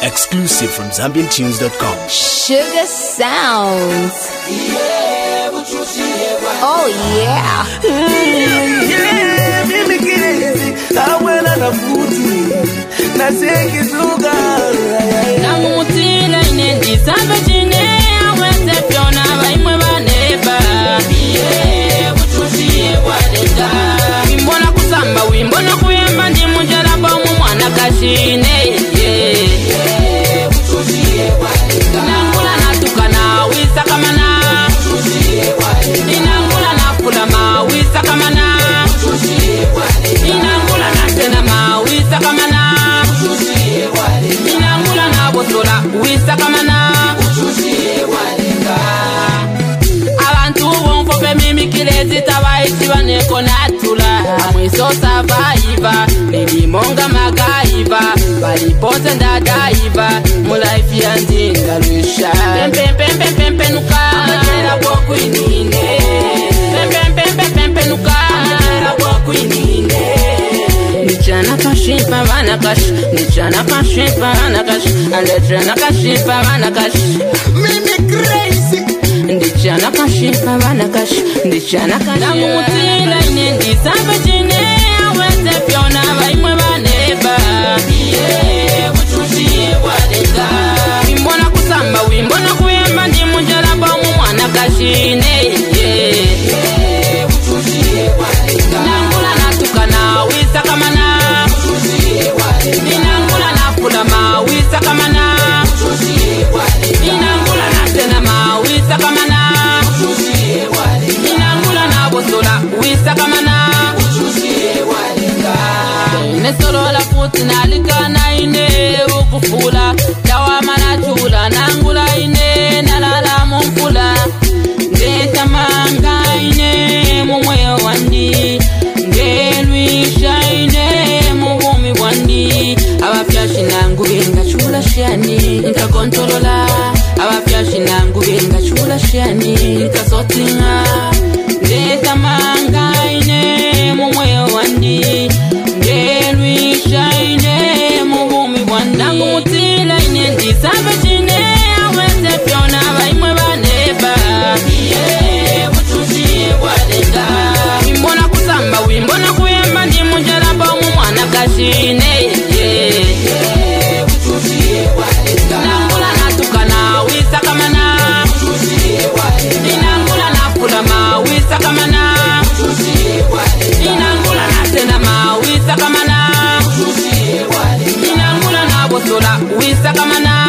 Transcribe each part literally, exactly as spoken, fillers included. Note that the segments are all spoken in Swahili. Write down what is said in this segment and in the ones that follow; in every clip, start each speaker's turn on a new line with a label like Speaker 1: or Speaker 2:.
Speaker 1: Exclusive from Zambian Tunes dot com.
Speaker 2: Sugar Sounds. Oh yeah.
Speaker 3: Mimi kirezi awela na futi na seki tuga
Speaker 4: na mutila inendi sabe chine awete fiona baimwe baneba ye bututi wadenda wimbona kusamba wimbona kuyamba ndi mujaraba mu mwana kashine ye bututi wadenda nangula natukana wisa kamana inangula nakula mawisa kamana inangula natena mawisa kamana inangula nabosola wisa kamana abantu bonfobe mimikilezi tabaiti baneko natula amwiso savaiva nilimonga magaiva balipose ndadaiva mulaifi yanzingalusha pempempempempenuka amajera bokuinine pempempempempenuka amajera bokuinine nichana kashipa vanakash nichana kashipa vanakash alechana kashipa vanakash mimi crazy ndichana kashipa vanakash ndichana kashipa mutila inendi samba chine awete fiona baimwe baneba ye bututi wadenda wimbona kusamba wimbona kuyamba ndi mujaraba mu mwana kashine ye bututi wadenda nangula natukana wisa kamana inangula nakula mawisa kamana inangula natena mawisa kamana inangula nabosola wisa kamana nesolola futi nalikana ine ukufula dawama natula nangula ine nalala mumfula ngetamanga ine mumweyo wandi ngelwisha ine mubumi bwandi abafyashi nangu benga chula shani nkakontolola abafyashi nangu benga chula shani nkasotinga ngetamanga ine mumweyo wandi ngelwisha ine mubumi bwandi nangu mutila ine ndisabe chine awete fiona baimwe baneba ye bututi wadenda wimbona kusamba wimbona kuyamba ndi mujaraba mu mwana kashine ye bututi wadenda nangula natukana wisa kamana inangula nakula mawisa kamana inangula natena mawisa kamana inangula nabosola wisa kamana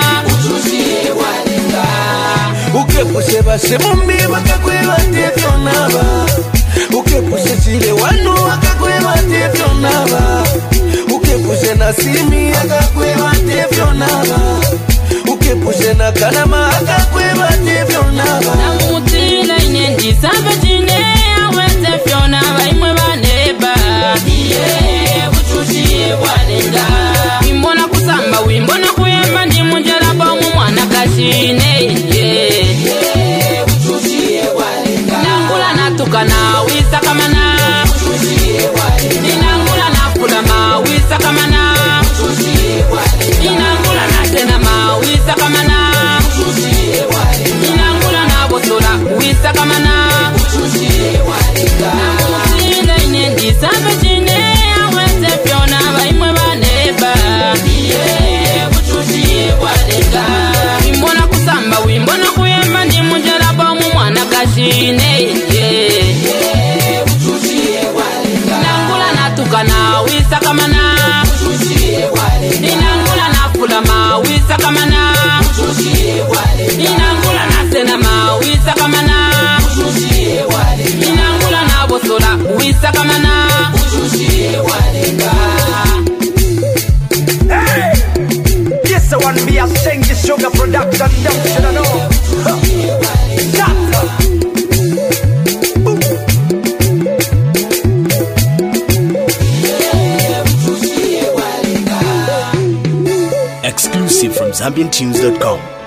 Speaker 3: ukepuse base mumbi bakakweba tefyonaba ukepuse chile wanu akakweba tefyonaba ukepuse na simi akakweba tefyonaba ukepuse na kanama akakweba tefyonaba
Speaker 4: namutila inendi samba chine awete fiona baimwe baneba ye bututi wadenda wimbona kusamba wimbona kuyamba ndi mujaraba mu mwana kashine ye bututi wadenda nangula natukana wisa kamana inangula nakula mawisa kamana inangula natena mawisa kamana inangula nabosola wisa kamana namutila inendi samba chine awete fiona baimwe baneba ye bututi wadenda wimbona kusamba wimbona kuyamba ndi mujaraba mu mwana kashine ye bututi wadenda nangula natukana wisa kamana inangula nakula mawisa kamana inangula natena mawisa kamana inangula nabosola wisa kamana
Speaker 3: Hey! Yes, I want me a sing the sugar production, don't you know? Huh.
Speaker 1: Exclusive from Zambian Tunes dot com.